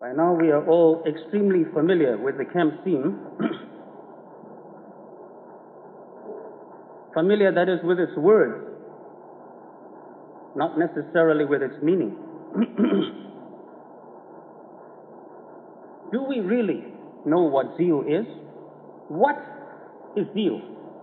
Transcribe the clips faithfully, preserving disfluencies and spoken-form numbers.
By now we are all extremely familiar with the camp theme. Familiar, that is, with its words, not necessarily with its meaning. Do we really know what zeal is? What is zeal?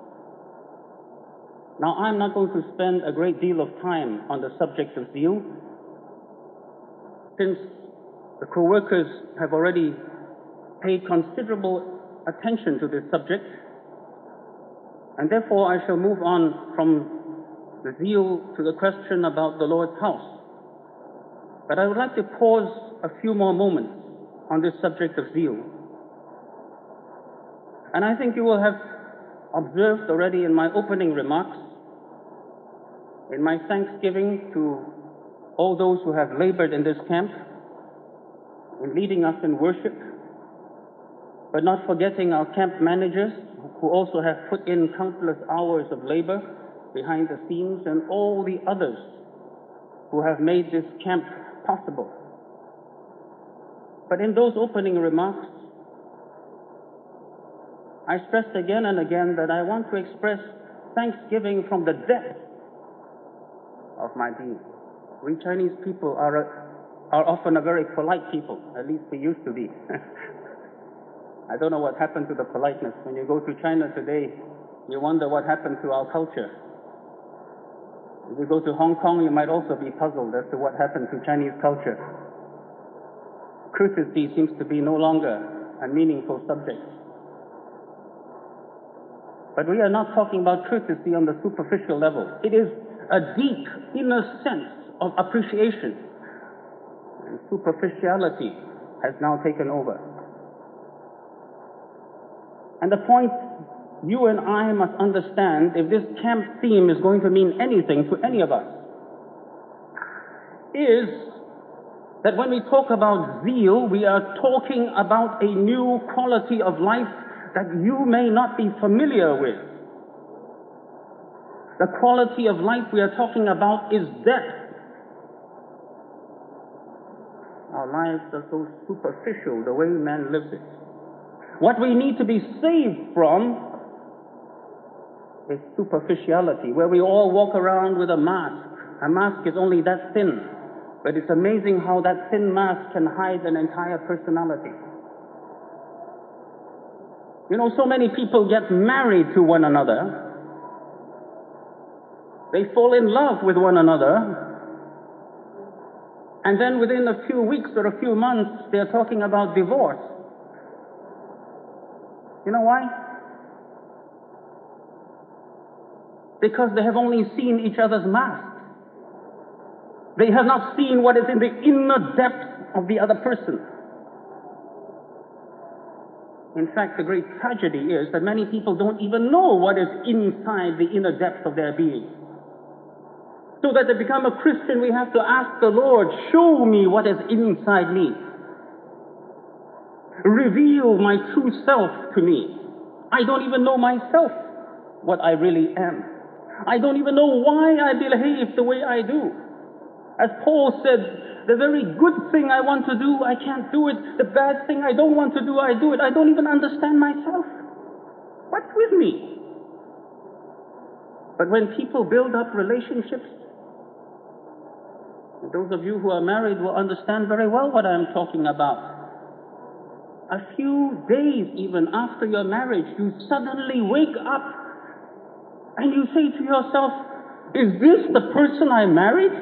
Now, I'm not going to spend a great deal of time on the subject of zeal, since the co-workers have already paid considerable attention to this subject, and therefore I shall move on from the zeal to the question about the Lord's house. But I would like to pause a few more moments on this subject of zeal. And I think you will have observed already in my opening remarks, in my thanksgiving to all those who have labored in this camp, in leading us in worship, but not forgetting our camp managers, who also have put in countless hours of labor behind the scenes, and all the others who have made this camp possible. But in those opening remarks, I stressed again and again that I want to express thanksgiving from the depth of my being. We Chinese people are, a, are often a very polite people, at least we used to be. I don't know what happened to the politeness. When you go to China today, you wonder what happened to our culture. If you go to Hong Kong, you might also be puzzled as to what happened to Chinese culture. Courtesy seems to be no longer a meaningful subject. But we are not talking about courtesy on the superficial level. It is a deep inner sense of appreciation. And superficiality has now taken over. And the point you and I must understand, if this camp theme is going to mean anything to any of us, is that when we talk about zeal, we are talking about a new quality of life that you may not be familiar with. The quality of life we are talking about is depth. Our lives are so superficial, the way man lives it. What we need to be saved from is superficiality, where we all walk around with a mask. A mask is only that thin, but it's amazing how that thin mask can hide an entire personality. You know, so many people get married to one another. They fall in love with one another. And then within a few weeks or a few months, they're talking about divorce. You know why? Because they have only seen each other's masks. They have not seen what is in the inner depth of the other person. In fact, the great tragedy is that many people don't even know what is inside the inner depth of their being. So that to become a Christian, we have to ask the Lord, show me what is inside me. Reveal my true self to me. I don't even know myself, what I really am. I don't even know why I behave the way I do. As Paul said, the very good thing I want to do, I can't do it. The bad thing I don't want to do, I do it. I don't even understand myself. What's with me? But when people build up relationships, those of you who are married will understand very well what I'm talking about. A few days even after your marriage, you suddenly wake up and you say to yourself, is this the person I married?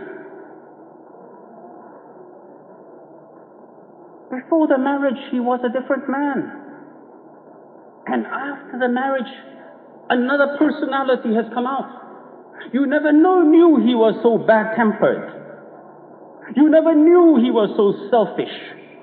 Before the marriage, he was a different man. And after the marriage, another personality has come out. You never know, knew he was so bad-tempered. You never knew he was so selfish.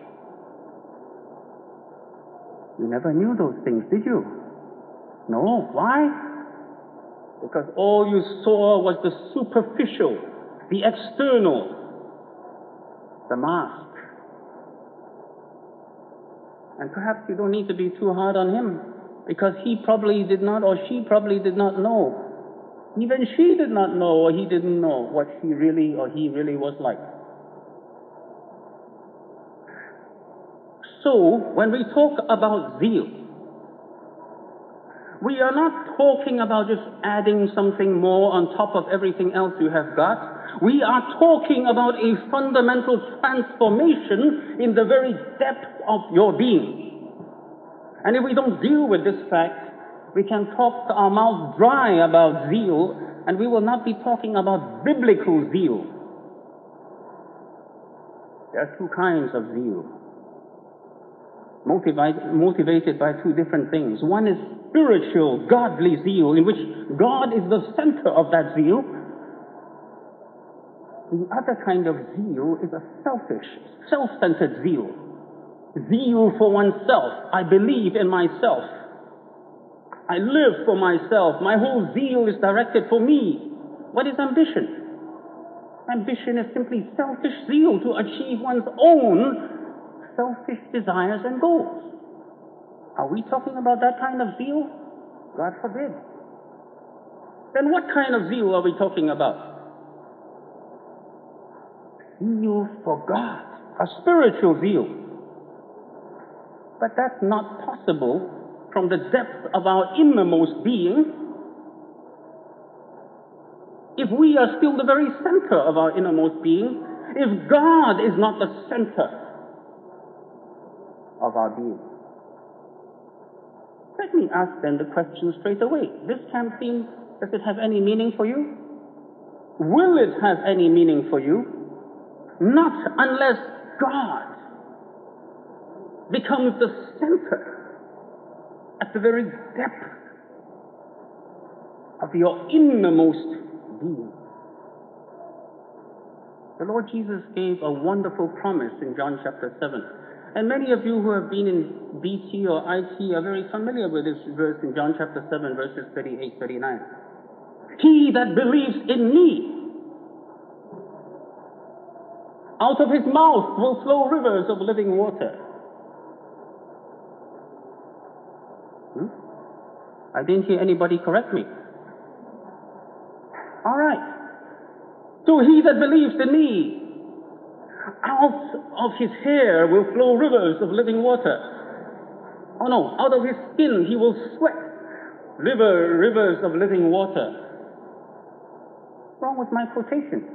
You never knew those things, did you? No. Why? Because all you saw was the superficial, the external, the mask. And perhaps you don't need to be too hard on him, because he probably did not, or she probably did not know. Even she did not know, or he didn't know what she really, or he really was like. So, when we talk about zeal, we are not talking about just adding something more on top of everything else you have got. We are talking about a fundamental transformation in the very depth of your being. And if we don't deal with this fact, we can talk our mouths dry about zeal, and we will not be talking about biblical zeal. There are two kinds of zeal, motivated, motivated by two different things. One is spiritual, godly zeal, in which God is the center of that zeal. The other kind of zeal is a selfish, self-centered zeal. Zeal for oneself. I believe in myself. I live for myself. My whole zeal is directed for me. What is ambition? Ambition is simply selfish zeal to achieve one's own selfish desires and goals. Are we talking about that kind of zeal? God forbid. Then what kind of zeal are we talking about? Zeal for God, a spiritual zeal. But that's not possible from the depth of our innermost being if we are still the very center of our innermost being, if God is not the center of our being. Let me ask then the question straight away. This campaign, does it have any meaning for you? Will it have any meaning for you? Not unless God becomes the center at the very depth of your innermost being. The Lord Jesus gave a wonderful promise in John chapter seven. And many of you who have been in B T or I T are very familiar with this verse in John chapter seven, verses thirty-eight, thirty-nine. He that believes in me, out of his mouth will flow rivers of living water. Hmm? I didn't hear anybody correct me. All right. So he that believes in me, out of his hair will flow rivers of living water. Oh no, out of his skin he will sweat river, rivers of living water. What's wrong with my quotation?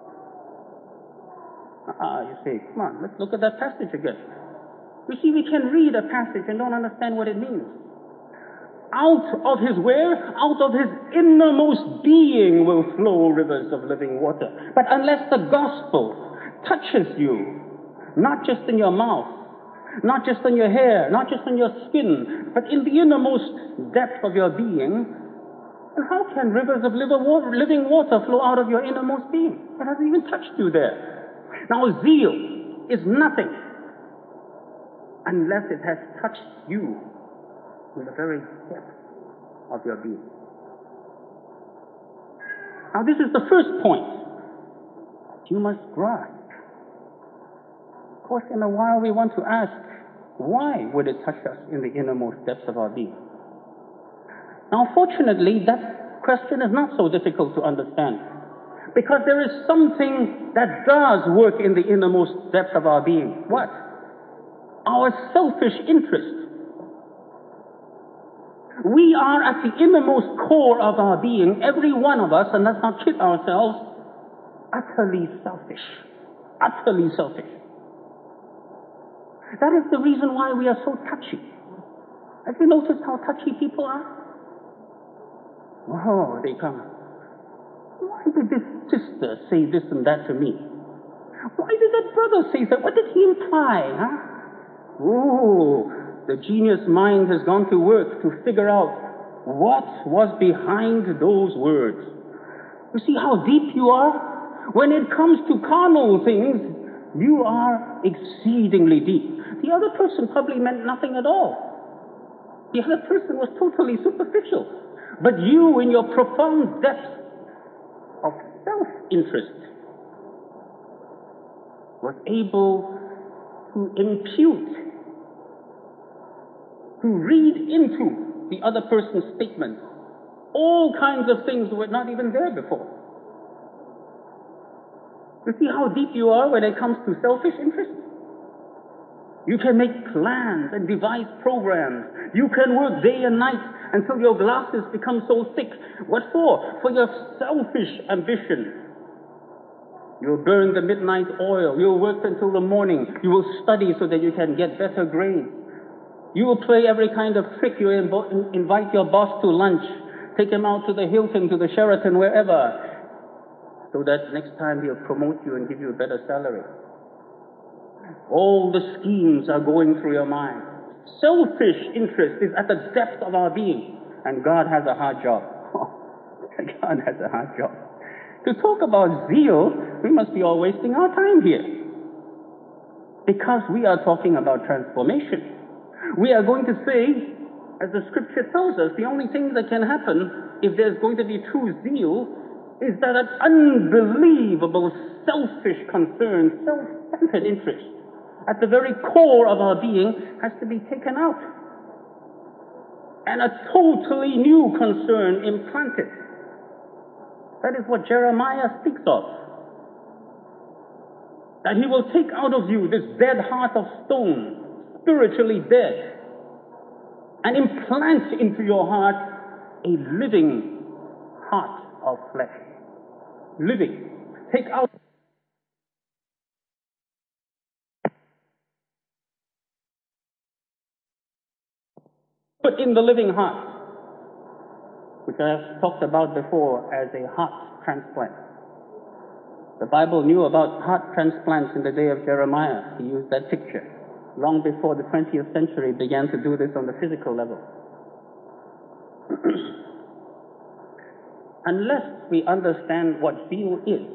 Ah, you say, come on, let's look at that passage again. You see, we can read a passage and don't understand what it means. Out of his where? Out of his innermost being will flow rivers of living water. But unless the gospel touches you, not just in your mouth, not just in your hair, not just in your skin, but in the innermost depth of your being, then how can rivers of living water flow out of your innermost being? It hasn't even touched you there. Now, zeal is nothing unless it has touched you in the very depth of your being. Now, this is the first point that you must grasp. Of course, in a while we want to ask, why would it touch us in the innermost depths of our being? Now, fortunately, that question is not so difficult to understand, because there is something that does work in the innermost depth of our being. What? Our selfish interest. We are at the innermost core of our being, every one of us, and let's not kid ourselves, utterly selfish. Utterly selfish. That is the reason why we are so touchy. Have you noticed how touchy people are? Oh, they come. Why did this sister say this and that to me? Why did that brother say that? What did he imply, huh? Oh, the genius mind has gone to work to figure out what was behind those words. You see how deep you are? When it comes to carnal things, you are exceedingly deep. The other person probably meant nothing at all. The other person was totally superficial. But you, in your profound depth of self-interest, was able to impute, to read into the other person's statement all kinds of things that were not even there before. You see how deep you are when it comes to selfish interest? You can make plans and devise programs. You can work day and night until your glasses become so thick. What for? For your selfish ambition. You'll burn the midnight oil. You'll work until the morning. You will study so that you can get better grades. You will play every kind of trick. You invo- invite your boss to lunch. Take him out to the Hilton, to the Sheraton, wherever, so that next time he'll promote you and give you a better salary. All the schemes are going through your mind. Selfish interest is at the depth of our being. And God has a hard job. God has a hard job. To talk about zeal, we must be all wasting our time here. Because we are talking about transformation. We are going to say, as the scripture tells us, the only thing that can happen if there's going to be true zeal is that an unbelievable selfish concern, self-centered interest at the very core of our being has to be taken out. And a totally new concern implanted. That is what Jeremiah speaks of. That he will take out of you this dead heart of stone, spiritually dead, and implant into your heart a living heart of flesh. Living. Take out put in the living heart, which I have talked about before as a heart transplant. The Bible knew about heart transplants in the day of Jeremiah. He used that picture long before the twentieth century began to do this on the physical level. Unless we understand what zeal is,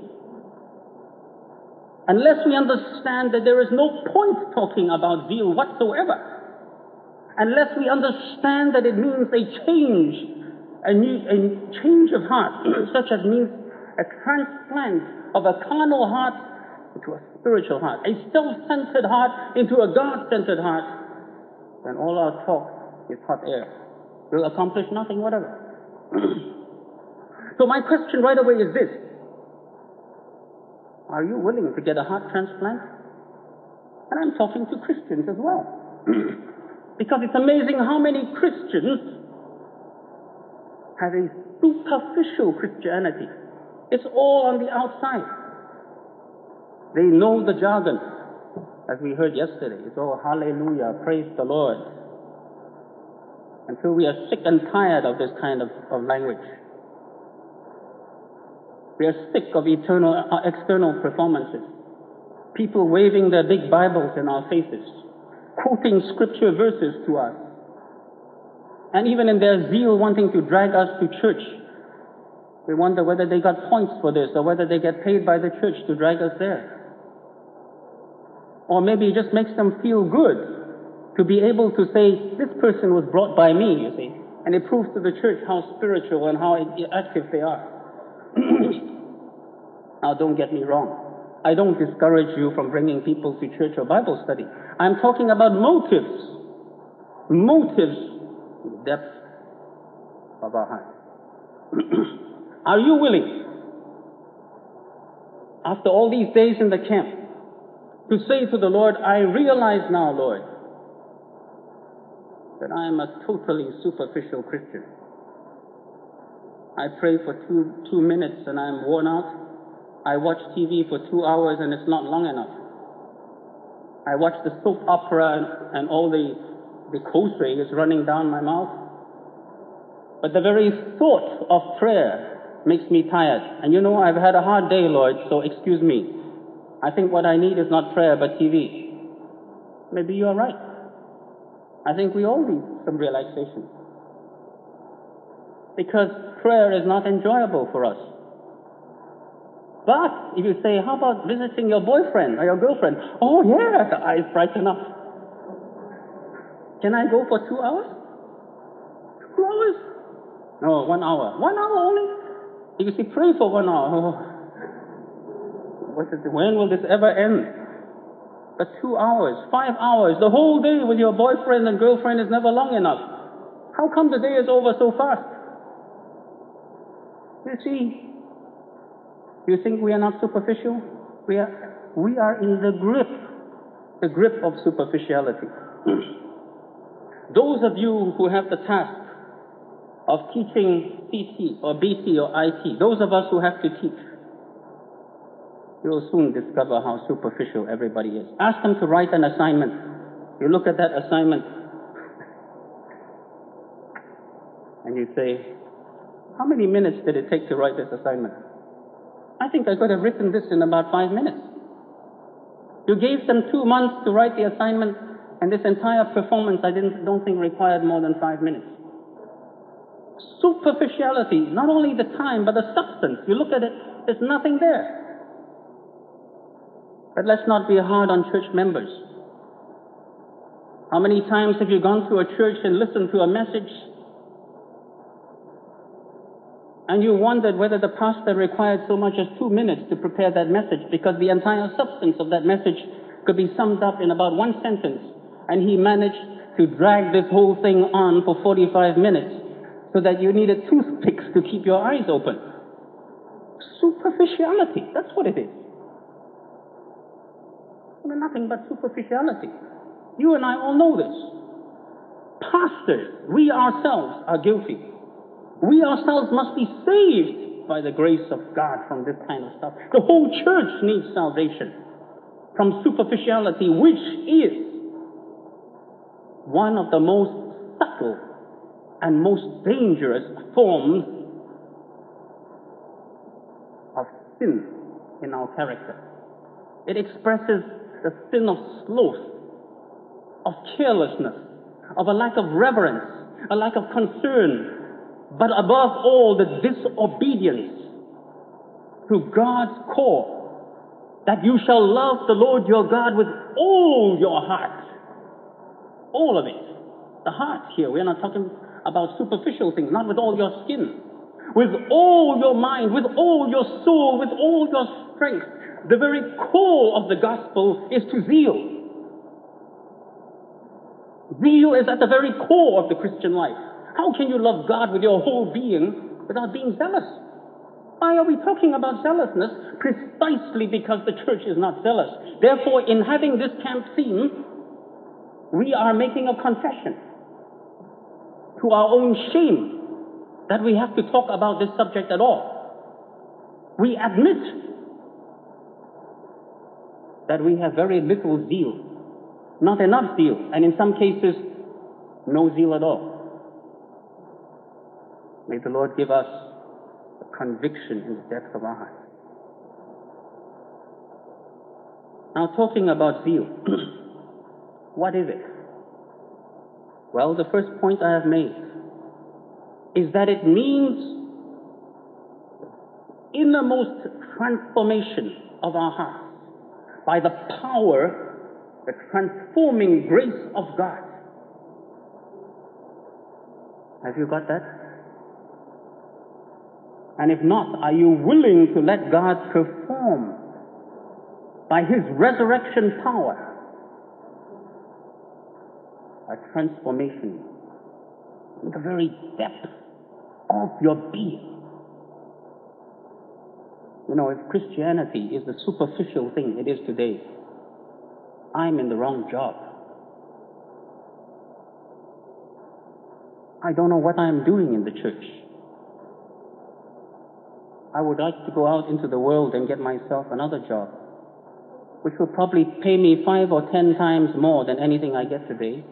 unless we understand that there is no point talking about zeal whatsoever, unless we understand that it means a change, a, new, a change of heart, such as means a transplant of a carnal heart into a spiritual heart, a self-centered heart into a God-centered heart, then all our talk is hot air. We'll accomplish nothing whatever. So my question right away is this. Are you willing to get a heart transplant? And I'm talking to Christians as well. Because it's amazing how many Christians have a superficial Christianity. It's all on the outside. They know the jargon, as we heard yesterday. It's all hallelujah, praise the Lord. Until we are sick and tired of this kind of, of language. We are sick of eternal, uh, external performances. People waving their big Bibles in our faces, quoting scripture verses to us, and even in their zeal wanting to drag us to church, we wonder whether they got points for this or whether they get paid by the church to drag us there. Or maybe it just makes them feel good to be able to say, this person was brought by me, you see, and it proves to the church how spiritual and how active they are. Now, don't get me wrong. I don't discourage you from bringing people to church or Bible study. I'm talking about motives. Motives in the depth of our heart. Are you willing, after all these days in the camp, to say to the Lord, I realize now, Lord, that I am a totally superficial Christian. I pray for two, two minutes and I'm worn out. I watch T V for two hours and it's not long enough. I watch the soap opera and, and all the, the kosher is running down my mouth. But the very thought of prayer makes me tired. And you know, I've had a hard day, Lord, so excuse me. I think what I need is not prayer, but T V. Maybe you are right. I think we all need some relaxation. Because prayer is not enjoyable for us. But if you say, how about visiting your boyfriend or your girlfriend? Oh yeah, the eyes brighten up. Can I go for two hours? Two hours? No, one hour. One hour only? If you say, pray for one hour. Oh, what is it? When will this ever end? But two hours, five hours, the whole day with your boyfriend and girlfriend is never long enough. How come the day is over so fast? You see, you think we are not superficial? We are, we are in the grip the grip of superficiality. Those of you who have the task of teaching C T or B T or I T, those of us who have to teach, you will soon discover how superficial everybody is. Ask them to write an assignment. You look at that assignment and you say, how many minutes did it take to write this assignment? I think I could have written this in about five minutes. You gave them two months to write the assignment, and this entire performance I didn't, don't think required more than five minutes. Superficiality, not only the time, but the substance. You look at it, there's nothing there. But let's not be hard on church members. How many times have you gone to a church and listened to a message and you wondered whether the pastor required so much as two minutes to prepare that message, because the entire substance of that message could be summed up in about one sentence, and he managed to drag this whole thing on for forty-five minutes so that you needed toothpicks to keep your eyes open. Superficiality, that's what it is. I mean, nothing but superficiality. You and I all know this. Pastors, we ourselves are guilty. We ourselves must be saved by the grace of God from this kind of stuff. The whole church needs salvation from superficiality, which is one of the most subtle and most dangerous forms of sin in our character. It expresses the sin of sloth, of carelessness, of a lack of reverence, a lack of concern, but above all, the disobedience to God's call, that you shall love the Lord your God with all your heart. All of it. The heart here. We're not talking about superficial things, not with all your skin. With all your mind, with all your soul, with all your strength. The very core of the gospel is to zeal. Zeal is at the very core of the Christian life. How can you love God with your whole being without being zealous? Why are we talking about zealousness? Precisely because the church is not zealous. Therefore, in having this camp theme, we are making a confession to our own shame that we have to talk about this subject at all. We admit that we have very little zeal, not enough zeal, and in some cases, no zeal at all. May the Lord give us a conviction in the depth of our heart. Now, talking about zeal, what is it? Well, the first point I have made is that it means innermost transformation of our hearts by the power, the transforming grace of God. Have you got that? And if not, are you willing to let God perform by His resurrection power a transformation in the very depth of your being? You know, if Christianity is the superficial thing it is today, I'm in the wrong job. I don't know what I'm doing in the church. I would like to go out into the world and get myself another job, which will probably pay me five or ten times more than anything I get today,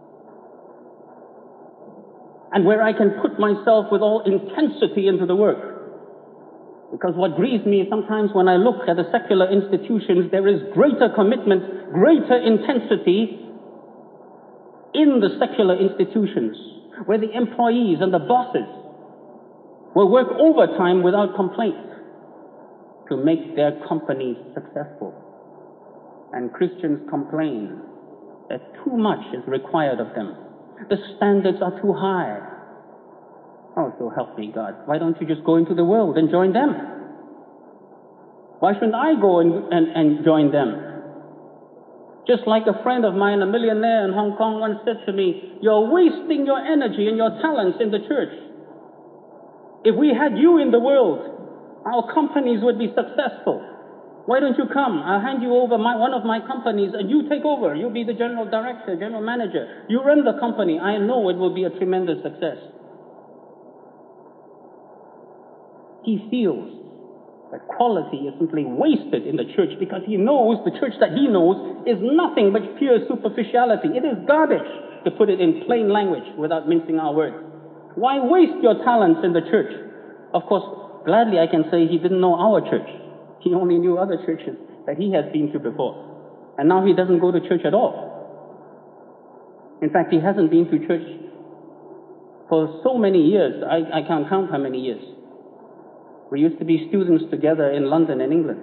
and where I can put myself with all intensity into the work. Because what grieves me sometimes when I look at the secular institutions, there is greater commitment, greater intensity in the secular institutions, where the employees and the bosses will work overtime without complaint to make their companies successful. And Christians complain that too much is required of them. The standards are too high. Oh, so help me God. Why don't you just go into the world and join them? Why shouldn't I go and, and, and join them? Just like a friend of mine, a millionaire in Hong Kong, once said to me, you're wasting your energy and your talents in the church. If we had you in the world, our companies would be successful. Why don't you come? I'll hand you over my, one of my companies and you take over. You'll be the general director, general manager. You run the company. I know it will be a tremendous success. He feels that quality is simply wasted in the church because he knows the church that he knows is nothing but pure superficiality. It is garbage, to put it in plain language without mincing our words. Why waste your talents in the church? Of course, gladly I can say he didn't know our church. He only knew other churches that he has been to before. And now he doesn't go to church at all. In fact, he hasn't been to church for so many years. I, I can't count how many years. We used to be students together in London and England.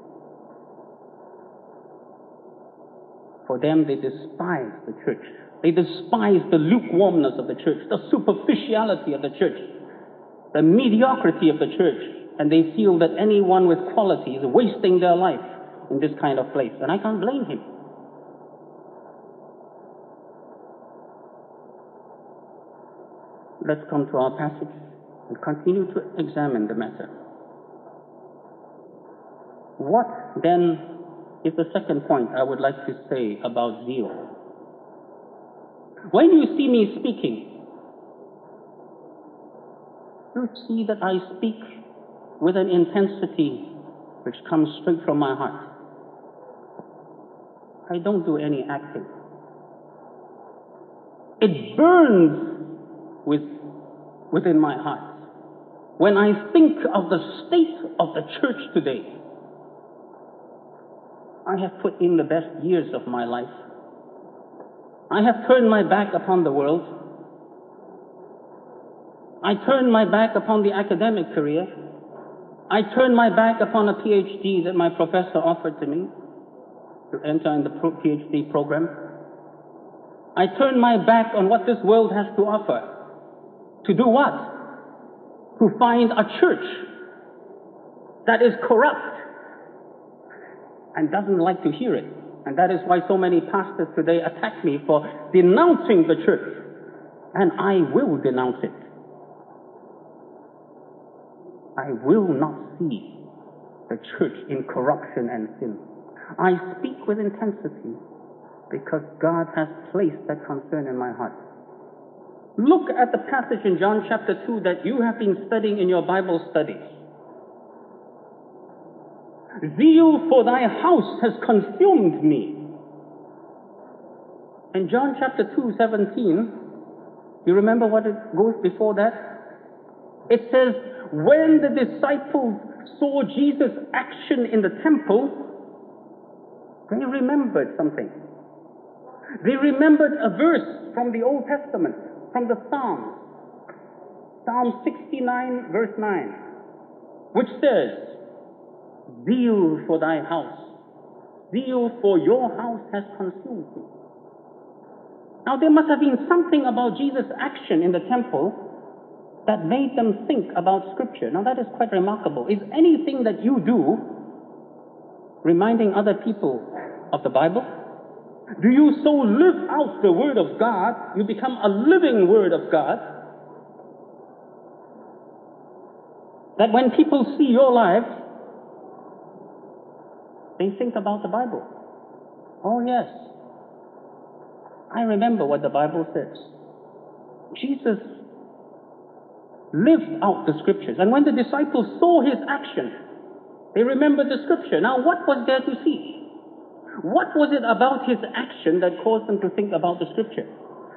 For them, they despise the church. They despise the lukewarmness of the church, the superficiality of the church, the mediocrity of the church, and they feel that anyone with quality is wasting their life in this kind of place. And I can't blame him. Let's come to our passage and continue to examine the matter. What then is the second point I would like to say about zeal? When you see me speaking, you see that I speak with an intensity which comes straight from my heart. I don't do any acting. It burns with, within my heart when I think of the state of the church today. I have put in the best years of my life. I have turned my back upon the world. I turned my back upon the academic career. I turned my back upon a P H D that my professor offered to me to enter in the P H D program. I turned my back on what this world has to offer. To do what? To find a church that is corrupt and doesn't like to hear it. And that is why so many pastors today attack me for denouncing the church. And I will denounce it. I will not see the church in corruption and sin. I speak with intensity because God has placed that concern in my heart. Look at the passage in John chapter two that you have been studying in your Bible studies. Zeal for thy house has consumed me. In John chapter two, seventeen, you remember what it goes before that? It says, when the disciples saw Jesus' action in the temple, they remembered something. They remembered a verse from the Old Testament, from the Psalms. Psalm sixty-nine, verse nine, which says, zeal for thy house, zeal for your house has consumed me. Now there must have been something about Jesus' action in the temple that made them think about Scripture. Now that is quite remarkable. Is anything that you do reminding other people of the Bible? Do you so live out the Word of God, you become a living Word of God, that when people see your life, they think about the Bible? Oh yes, I remember what the Bible says. Jesus lived out the Scriptures. And when the disciples saw his action, they remembered the Scripture. Now what was there to see? What was it about his action that caused them to think about the Scripture?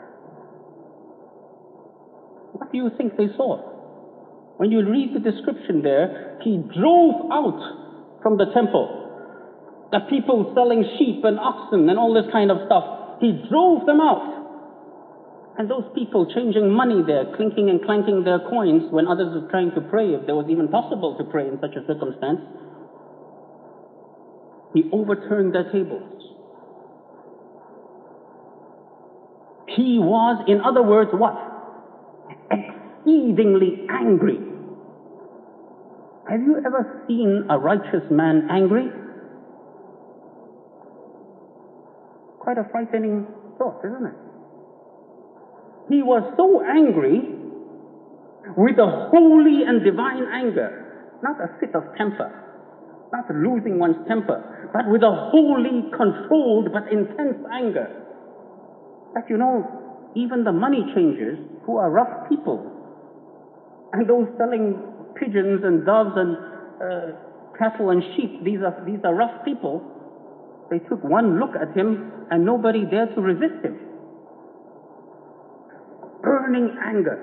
What do you think they saw? When you read the description there, he drove out from the temple the people selling sheep and oxen and all this kind of stuff. He drove them out. And those people changing money there, clinking and clanking their coins when others were trying to pray, if there was even possible to pray in such a circumstance. He overturned their tables. He was, in other words, what? Exceedingly angry. Have you ever seen a righteous man angry? Quite a frightening thought, isn't it? He was so angry with a holy and divine anger, not a fit of temper, not losing one's temper, but with a wholly controlled but intense anger. That, you know, even the money changers, who are rough people, and those selling pigeons and doves and uh, cattle and sheep, these are, these are rough people. They took one look at him and nobody dared to resist him. Burning anger.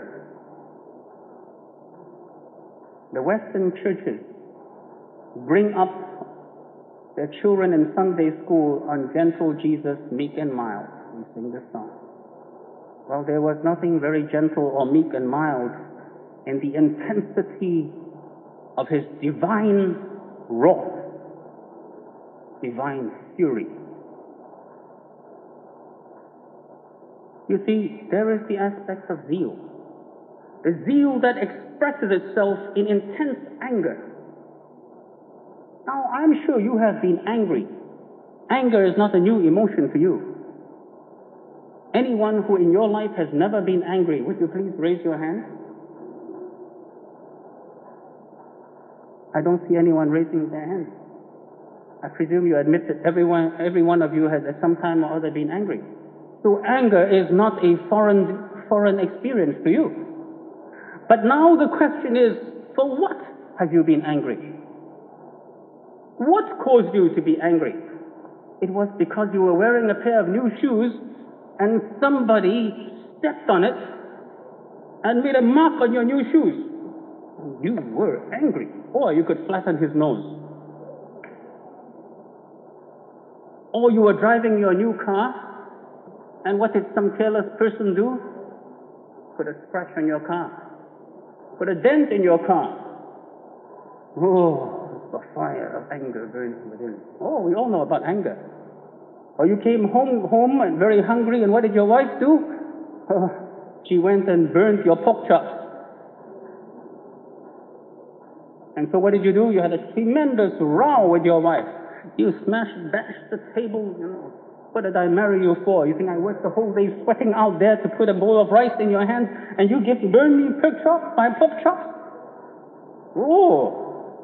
The Western churches bring up their children in Sunday school on gentle Jesus, meek and mild. We sing this song. Well, there was nothing very gentle or meek and mild in the intensity of his divine wrath, divine fury. You see, there is the aspect of zeal. The zeal that expresses itself in intense anger. Now, I'm sure you have been angry. Anger is not a new emotion to you. Anyone who in your life has never been angry, would you please raise your hand? I don't see anyone raising their hand. I presume you admit that everyone, every one of you has at some time or other been angry. So anger is not a foreign, foreign experience to you. But now the question is, for what have you been angry? What caused you to be angry? It was because you were wearing a pair of new shoes and somebody stepped on it and made a mark on your new shoes. You were angry. Or you could flatten his nose. Or you were driving your new car, and what did some careless person do? Put a scratch on your car. Put a dent in your car. Oh, the fire of anger burning within. Oh, we all know about anger. Or you came home, home and very hungry, and what did your wife do? Oh, she went and burnt your pork chops. And so what did you do? You had a tremendous row with your wife. You smashed, bashed the table, you know. What did I marry you for? You think I worked the whole day sweating out there to put a bowl of rice in your hand and you give burn me pork chops, my pork chops? Oh.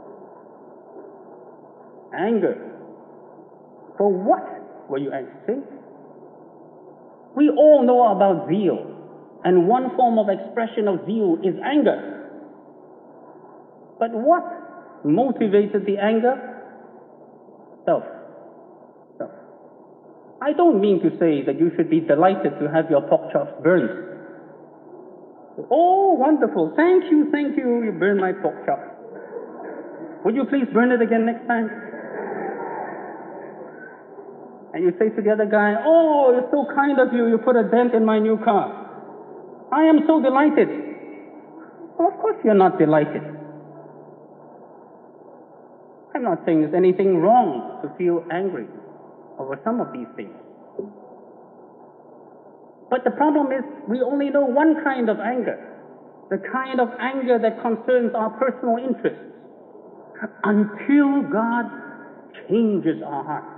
Anger. For what were you angry? We all know about zeal. And one form of expression of zeal is anger. But what motivated the anger? Self. Self. I don't mean to say that you should be delighted to have your pork chops burned. Oh, wonderful. Thank you, thank you. You burned my pork chops. Would you please burn it again next time? And you say to the other guy, oh, it's so kind of you. You put a dent in my new car. I am so delighted. Well, of course you're not delighted. I'm not saying there's anything wrong to feel angry over some of these things. But the problem is, we only know one kind of anger. The kind of anger that concerns our personal interests. Until God changes our hearts.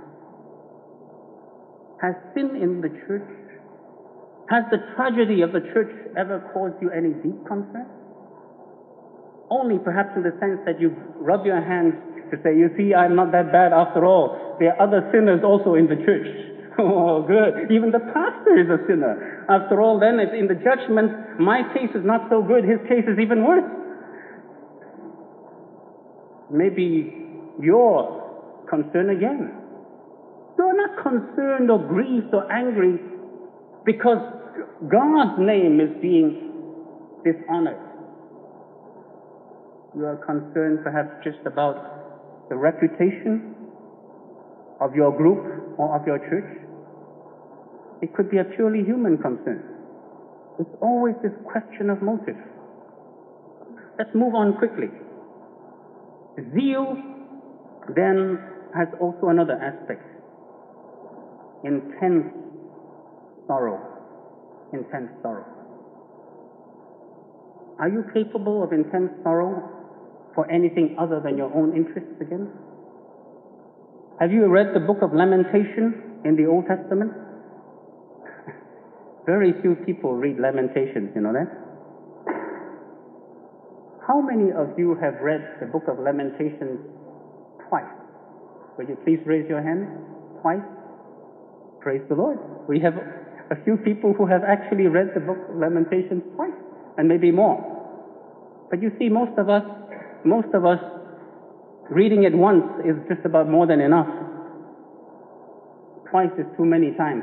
Has sin in the church, has the tragedy of the church ever caused you any deep concern? Only perhaps in the sense that you rub your hands to say, you see, I'm not that bad after all. There are other sinners also in the church. Oh, good. Even the pastor is a sinner. After all, then, if in the judgment, my case is not so good, his case is even worse. Maybe you're concerned again. You're not concerned or grieved or angry because God's name is being dishonored. You are concerned perhaps just about the reputation of your group or of your church. It could be a purely human concern. It's always this question of motive. Let's move on quickly. Zeal then has also another aspect. Intense sorrow. Intense sorrow. Are you capable of intense sorrow for anything other than your own interests again? Have you read the book of Lamentation in the Old Testament? Very few people read Lamentations, you know that? How many of you have read the book of Lamentations Twice. Will you please raise your hand? Twice? Praise the Lord. We have a few people who have actually read the book of Lamentations twice, and maybe more. But you see, most of us, most of us, reading it once is just about more than enough. Twice is too many times.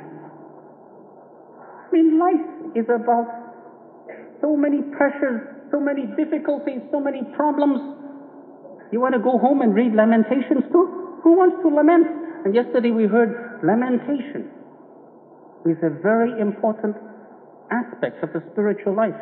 I mean, life is about so many pressures, so many difficulties, so many problems. You want to go home and read Lamentations too? Who wants to lament? And yesterday we heard lamentation is a very important aspect of the spiritual life.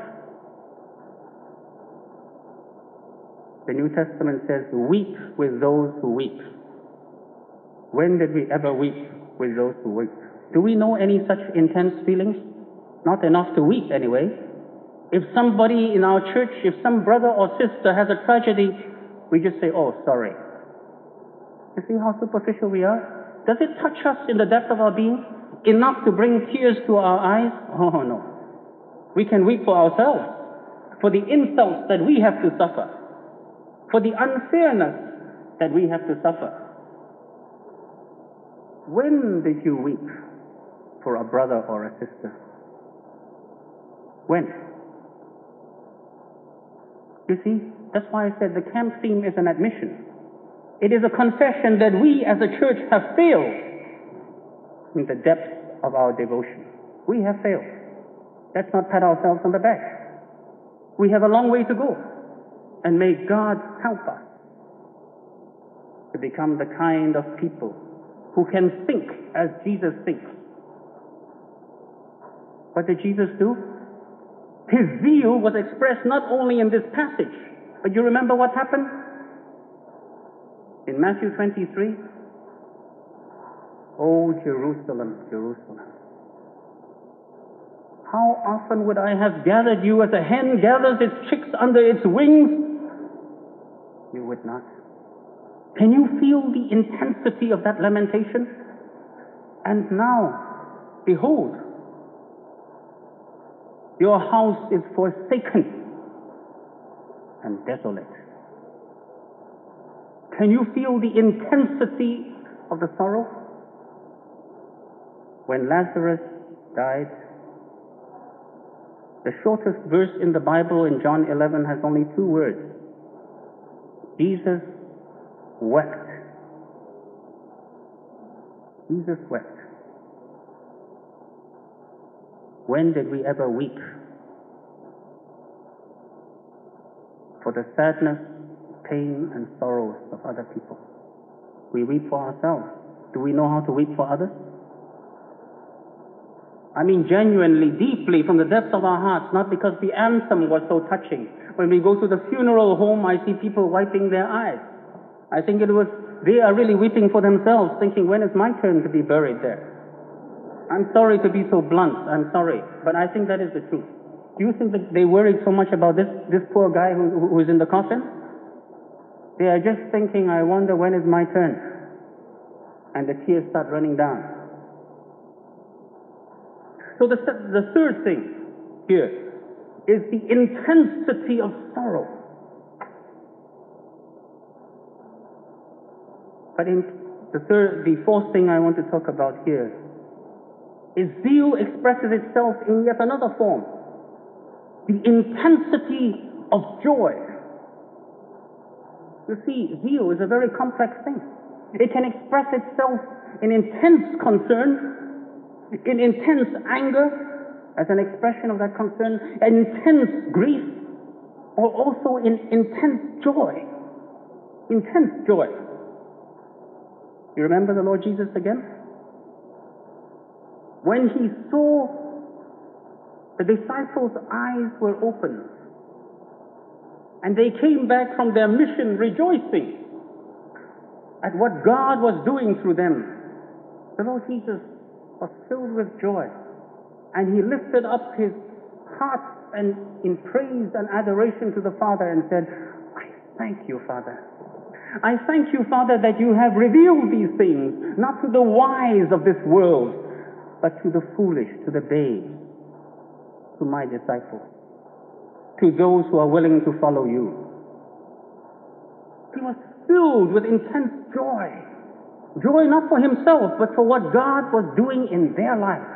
The New Testament says, weep with those who weep. When did we ever weep with those who weep? Do we know any such intense feelings? Not enough to weep anyway. If somebody in our church, if some brother or sister has a tragedy, we just say, oh, sorry. You see how superficial we are? Does it touch us in the depth of our being enough to bring tears to our eyes? Oh, no. We can weep for ourselves, for the insults that we have to suffer, for the unfairness that we have to suffer. When did you weep for a brother or a sister? When? You see, that's why I said the camp theme is an admission. It is a confession that we as a church have failed in the depth of our devotion. We have failed. Let's not pat ourselves on the back. We have a long way to go. And may God help us to become the kind of people who can think as Jesus thinks. What did Jesus do? His zeal was expressed not only in this passage, but you remember what happened? In Matthew twenty-three, oh, Jerusalem, Jerusalem, how often would I have gathered you as a hen gathers its chicks under its wings? You would not. Can you feel the intensity of that lamentation? And now, behold, your house is forsaken and desolate. Can you feel the intensity of the sorrow? When Lazarus died, the shortest verse in the Bible in John eleven has only two words. Jesus wept. Jesus wept. When did we ever weep for the sadness, pain, and sorrows of other people? We weep for ourselves. Do we know how to weep for others? I mean genuinely, deeply, from the depths of our hearts, not because the anthem was so touching. When we go to the funeral home, I see people wiping their eyes. I think it was, they are really weeping for themselves, thinking, when is my turn to be buried there? I'm sorry to be so blunt, I'm sorry, but I think that is the truth. Do you think that they worried so much about this, this poor guy who, who is in the coffin? They are just thinking, I wonder when is my turn? And the tears start running down. So the, the third thing here is the intensity of sorrow. But in the third, the fourth thing I want to talk about here is zeal expresses itself in yet another form. The intensity of joy. You see, zeal is a very complex thing. It can express itself in intense concern, in intense anger, as an expression of that concern, intense grief, or also in intense joy. Intense joy. You remember the Lord Jesus again? When he saw the disciples' eyes were opened, and they came back from their mission rejoicing at what God was doing through them, the Lord Jesus was filled with joy, and he lifted up his heart and in praise and adoration to the Father and said, I thank you, Father. I thank you, Father, that you have revealed these things, not to the wise of this world, but to the foolish, to the babes, to my disciples, to those who are willing to follow you. He was filled with intense joy. Joy not for himself, but for what God was doing in their life.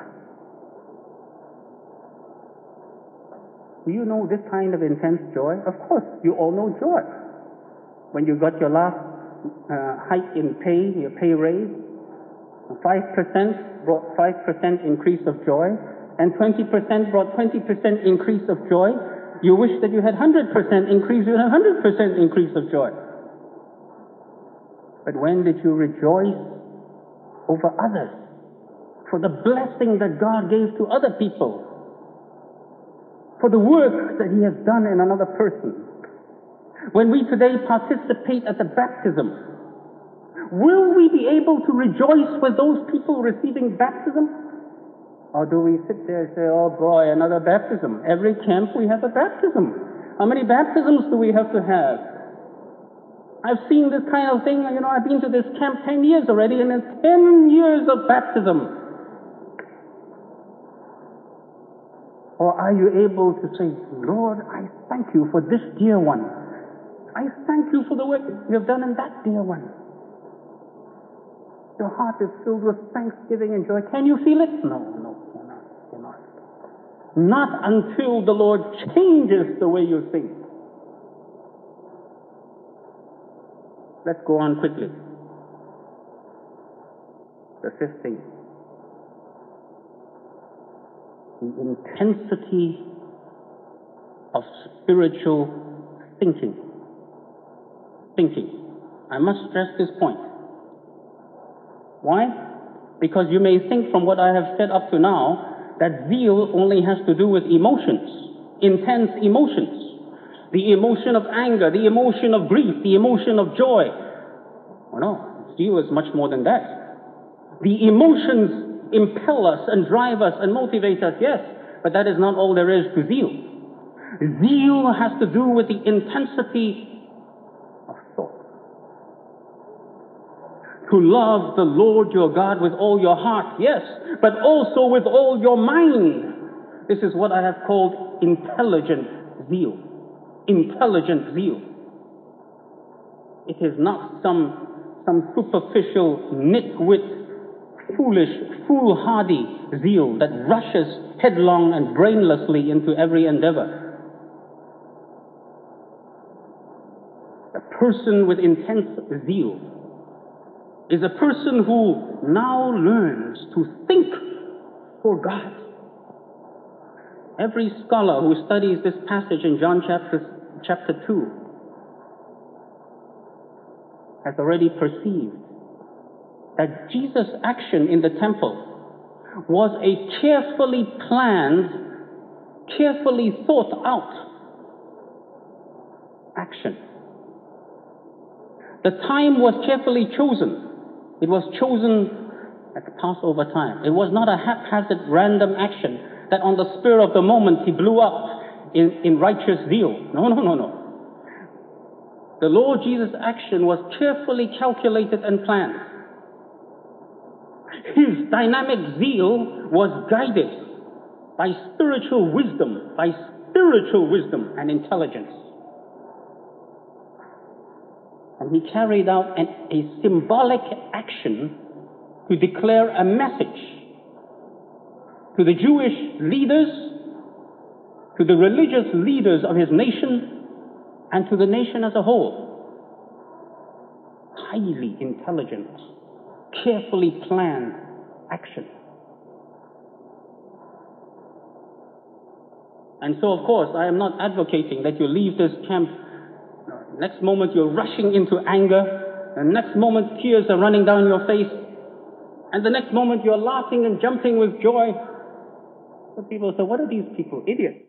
Do you know this kind of intense joy? Of course, you all know joy. When you got your last uh, hike in pay, your pay raise, five percent brought five percent increase of joy, and twenty percent brought twenty percent increase of joy. You wish that you had one hundred percent increase, you had one hundred percent increase of joy. But when did you rejoice over others for the blessing that God gave to other people, for the work that he has done in another person? When we today participate at the baptism, will we be able to rejoice with those people receiving baptism? Or do we sit there and say, oh boy, another baptism? Every camp we have a baptism. How many baptisms do we have to have? I've seen this kind of thing, you know, I've been to this camp ten years already, and it's ten years of baptism. Or are you able to say, Lord, I thank you for this dear one. I thank you for the work you have done in that dear one. Your heart is filled with thanksgiving and joy. Can you feel it? No, no, cannot, cannot. Not until the Lord changes the way you think. Let's go on quickly. The fifth thing. The intensity of spiritual thinking. Thinking. I must stress this point. Why? Because you may think from what I have said up to now that zeal only has to do with emotions, intense emotions. The emotion of anger, the emotion of grief, the emotion of joy. Oh no, zeal is much more than that. The emotions impel us and drive us and motivate us, yes, but that is not all there is to zeal. Zeal has to do with the intensity of thought. To love the Lord your God with all your heart, yes, but also with all your mind. This is what I have called intelligent zeal. Intelligent zeal. It is not some, some superficial, nitwit, foolish, foolhardy zeal that rushes headlong and brainlessly into every endeavor. A person with intense zeal is a person who now learns to think for God. Every scholar who studies this passage in John chapter, chapter two has already perceived that Jesus' action in the temple was a carefully planned, carefully thought out action. The time was carefully chosen. It was chosen at Passover time. It was not a haphazard, random action that on the spur of the moment he blew up in, in righteous zeal. No, no, no, no. The Lord Jesus' action was carefully calculated and planned. His dynamic zeal was guided by spiritual wisdom, by spiritual wisdom and intelligence. And he carried out an, a symbolic action to declare a message to the Jewish leaders, to the religious leaders of his nation, and to the nation as a whole. Highly intelligent, carefully planned action. And so, of course, I am not advocating that you leave this camp. Next moment you're rushing into anger, and next moment tears are running down your face, and the next moment you're laughing and jumping with joy. So people say, what are these people? Idiots.